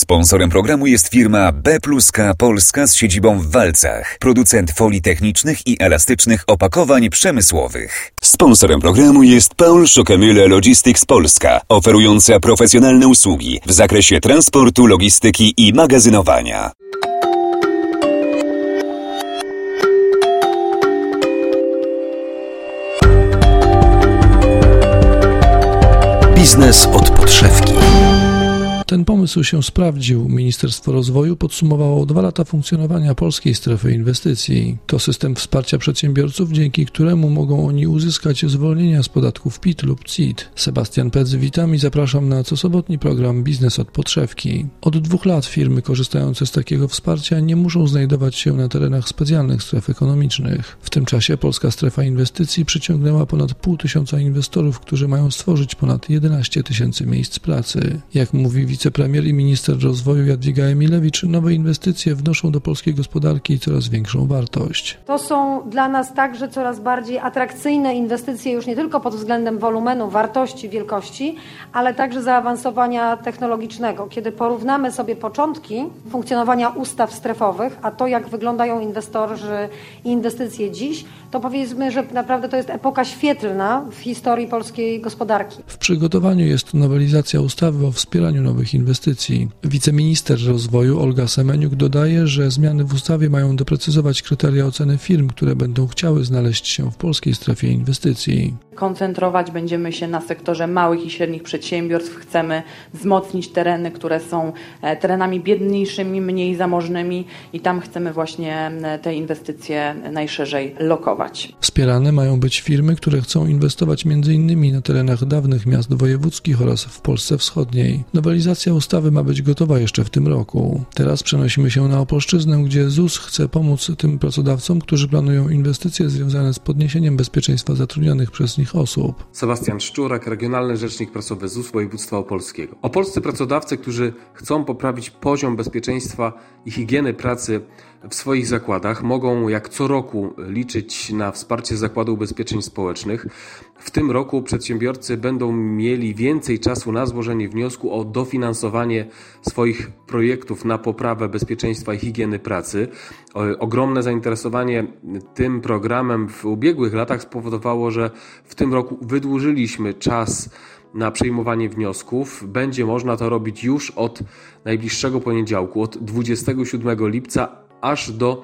Sponsorem programu jest firma B+K Polska z siedzibą w Walcach, producent folii technicznych i elastycznych opakowań przemysłowych. Sponsorem programu jest Paul Schockemühle Logistics Polska, oferująca profesjonalne usługi w zakresie transportu, logistyki i magazynowania. Biznes od podszewki. Ten pomysł się sprawdził. Ministerstwo Rozwoju podsumowało 2 lata funkcjonowania Polskiej Strefy Inwestycji. To system wsparcia przedsiębiorców, dzięki któremu mogą oni uzyskać zwolnienia z podatków PIT lub CIT. Sebastian Pedz, witam i zapraszam na cosobotni program Biznes od podszewki. Od 2 lat firmy korzystające z takiego wsparcia nie muszą znajdować się na terenach specjalnych stref ekonomicznych. W tym czasie Polska Strefa Inwestycji przyciągnęła ponad 500 inwestorów, którzy mają stworzyć ponad 11 000 miejsc pracy. Jak mówi wicepremier i minister rozwoju Jadwiga Emilewicz, nowe inwestycje wnoszą do polskiej gospodarki coraz większą wartość. To są dla nas także coraz bardziej atrakcyjne inwestycje już nie tylko pod względem wolumenu, wartości, wielkości, ale także zaawansowania technologicznego. Kiedy porównamy sobie początki funkcjonowania ustaw strefowych, a to jak wyglądają inwestorzy i inwestycje dziś, to powiedzmy, że naprawdę to jest epoka świetlna w historii polskiej gospodarki. W przygotowaniu jest nowelizacja ustawy o wspieraniu nowych inwestycji. Wiceminister rozwoju Olga Semeniuk dodaje, że zmiany w ustawie mają doprecyzować kryteria oceny firm, które będą chciały znaleźć się w polskiej strefie inwestycji. Koncentrować będziemy się na sektorze małych i średnich przedsiębiorstw. Chcemy wzmocnić tereny, które są terenami biedniejszymi, mniej zamożnymi i tam chcemy właśnie te inwestycje najszerzej lokować. Wspierane mają być firmy, które chcą inwestować m.in. na terenach dawnych miast wojewódzkich oraz w Polsce Wschodniej. Nowelizacja ustawy ma być gotowa jeszcze w tym roku. Teraz przenosimy się na Opolszczyznę, gdzie ZUS chce pomóc tym pracodawcom, którzy planują inwestycje związane z podniesieniem bezpieczeństwa zatrudnionych przez nich osób. Sebastian Szczurak, Regionalny Rzecznik Prasowy ZUS Województwa Opolskiego. Opolscy pracodawcy, którzy chcą poprawić poziom bezpieczeństwa i higieny pracy w swoich zakładach, mogą jak co roku liczyć na wsparcie Zakładu Ubezpieczeń Społecznych. W tym roku przedsiębiorcy będą mieli więcej czasu na złożenie wniosku o dofinansowanie swoich projektów na poprawę bezpieczeństwa i higieny pracy. Ogromne zainteresowanie tym programem w ubiegłych latach spowodowało, że w tym roku wydłużyliśmy czas na przyjmowanie wniosków. Będzie można to robić już od najbliższego poniedziałku, od 27 lipca aż do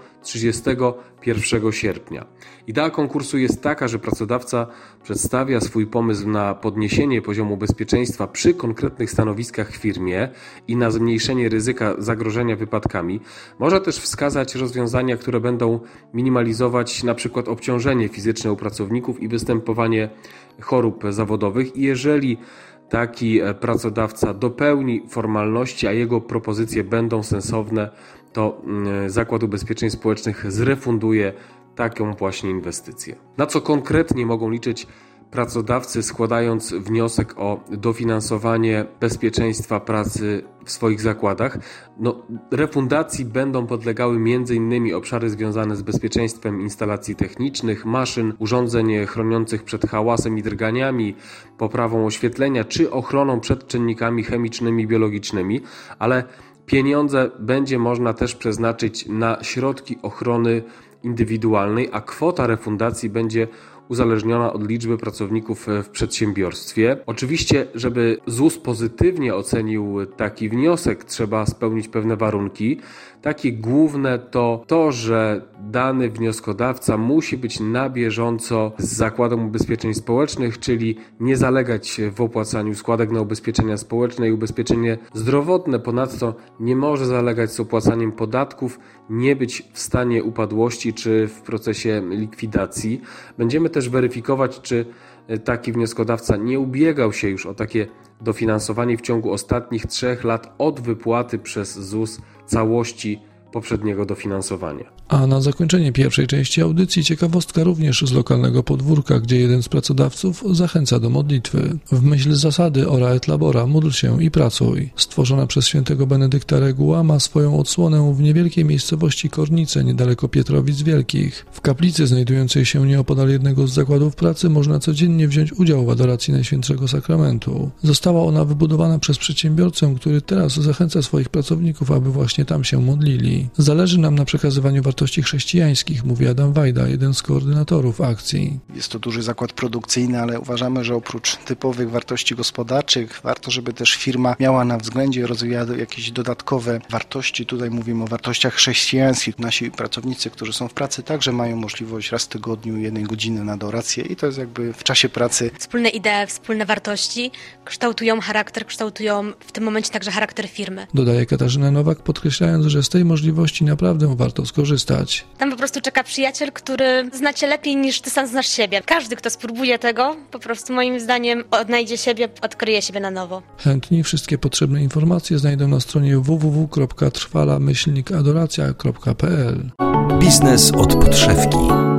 31 sierpnia. Idea konkursu jest taka, że pracodawca przedstawia swój pomysł na podniesienie poziomu bezpieczeństwa przy konkretnych stanowiskach w firmie i na zmniejszenie ryzyka zagrożenia wypadkami. Może też wskazać rozwiązania, które będą minimalizować na przykład obciążenie fizyczne u pracowników i występowanie chorób zawodowych. I jeżeli taki pracodawca dopełni formalności, a jego propozycje będą sensowne, to Zakład Ubezpieczeń Społecznych zrefunduje taką właśnie inwestycję. Na co konkretnie mogą liczyć pracodawcy, składając wniosek o dofinansowanie bezpieczeństwa pracy w swoich zakładach? Refundacji będą podlegały m.in. obszary związane z bezpieczeństwem instalacji technicznych, maszyn, urządzeń chroniących przed hałasem i drganiami, poprawą oświetlenia czy ochroną przed czynnikami chemicznymi i biologicznymi, ale pieniądze będzie można też przeznaczyć na środki ochrony indywidualnej, a kwota refundacji będzie uzależniona od liczby pracowników w przedsiębiorstwie. Oczywiście, żeby ZUS pozytywnie ocenił taki wniosek, trzeba spełnić pewne warunki. Takie główne to, że dany wnioskodawca musi być na bieżąco z Zakładem Ubezpieczeń Społecznych, czyli nie zalegać w opłacaniu składek na ubezpieczenia społeczne i ubezpieczenie zdrowotne. Ponadto nie może zalegać z opłacaniem podatków, nie być w stanie upadłości czy w procesie likwidacji. Będziemy też weryfikować, czy taki wnioskodawca nie ubiegał się już o takie dofinansowanie w ciągu ostatnich 3 lat od wypłaty przez ZUS całości poprzedniego dofinansowania. A na zakończenie pierwszej części audycji ciekawostka również z lokalnego podwórka, gdzie jeden z pracodawców zachęca do modlitwy. W myśl zasady ora et labora, módl się i pracuj. Stworzona przez świętego Benedykta reguła ma swoją odsłonę w niewielkiej miejscowości Kornice, niedaleko Pietrowic Wielkich. W kaplicy znajdującej się nieopodal jednego z zakładów pracy można codziennie wziąć udział w adoracji Najświętszego Sakramentu. Została ona wybudowana przez przedsiębiorcę, który teraz zachęca swoich pracowników, aby właśnie tam się modlili. Zależy nam na przekazywaniu wartości chrześcijańskich, mówi Adam Wajda, jeden z koordynatorów akcji. Jest to duży zakład produkcyjny, ale uważamy, że oprócz typowych wartości gospodarczych warto, żeby też firma miała na względzie, rozwijała jakieś dodatkowe wartości. Tutaj mówimy o wartościach chrześcijańskich. Nasi pracownicy, którzy są w pracy, także mają możliwość raz w tygodniu 1 godziny na adorację i to jest jakby w czasie pracy. Wspólne idee, wspólne wartości kształtują charakter, kształtują w tym momencie także charakter firmy. Dodaje Katarzyna Nowak, podkreślając, że z tej możliwości naprawdę warto skorzystać. Tam po prostu czeka przyjaciel, który zna cię lepiej niż ty sam znasz siebie. Każdy, kto spróbuje tego, po prostu moim zdaniem odnajdzie siebie, odkryje siebie na nowo. Chętni wszystkie potrzebne informacje znajdą na stronie www.trwala-adoracja.pl. Biznes od podszewki.